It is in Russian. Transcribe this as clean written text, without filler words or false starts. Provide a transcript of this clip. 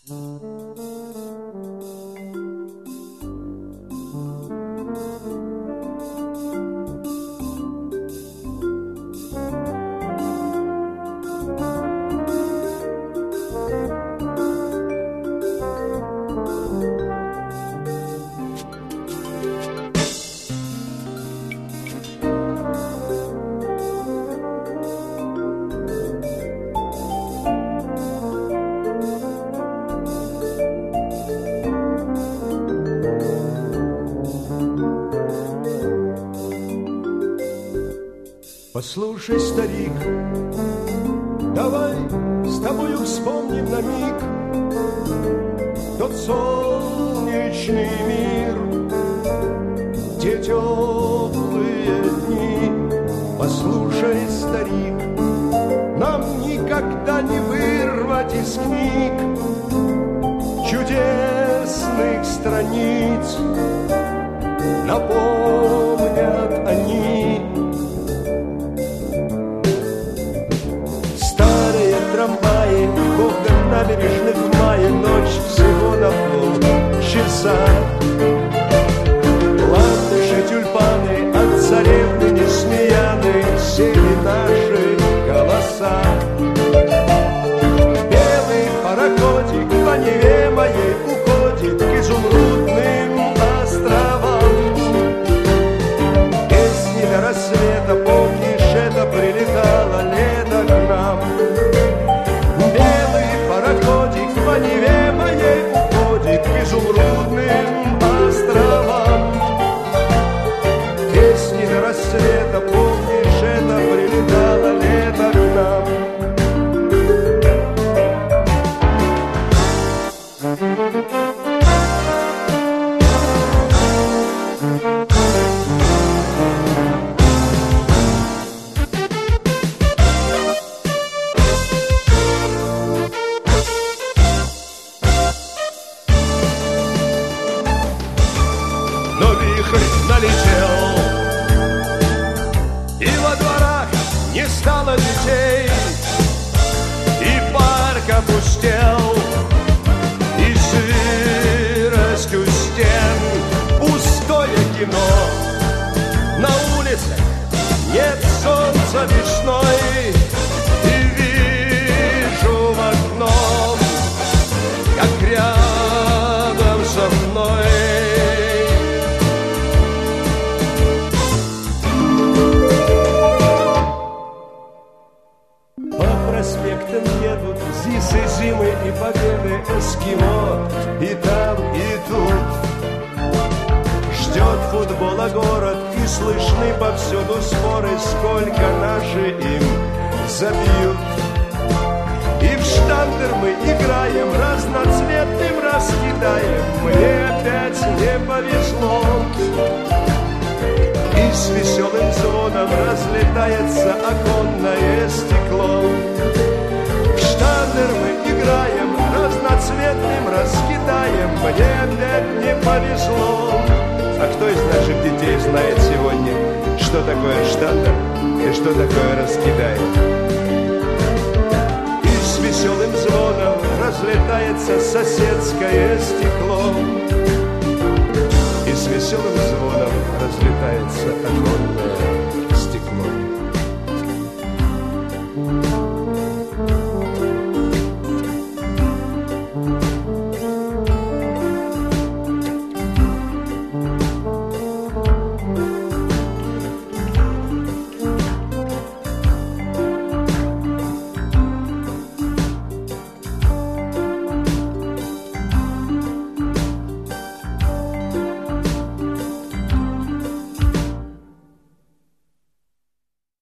Послушай, старик, давай с тобою вспомним на миг тот солнечный мир, те теплые дни. Послушай, старик, нам никогда не вырвать из книг чудесных страниц, напомнят они. Трамваи, гогот набережных в мае, ночь всего на полчаса. Ландыши, тюльпаны, от царевны Несмеяны сели наши голоса. Белый пароходик по Неве моей уходит к изумрудным островам. Песни до рассвета, помнишь, это прилетало лето к нам. По Неве моей уходит к изумрудным островам. Песни до рассвета, помнишь, это прилетало лето к нам. Налетел, и во дворах не стало детей, и парк опустел, и сыростью стен пустое кино. На улице нет солнца весной, и вижу в окно, как рядом со мной проспектом едут ЗИСы, зимы и победы, эскимо и там, и тут. Ждет футбола город, и слышны повсюду споры, сколько наши им забьют. И в штандер мы играем, разноцветным раскидаем. Мне опять не повезло, и с веселым звоном разлетается оконное стекло. В штандер мы играем, разноцветным раскидаем. Мне опять не повезло. А кто из наших детей знает сегодня, что такое штандер и что такое раскидаем? И с веселым звоном разлетается соседское стекло. И с веселым звоном разлетается оконное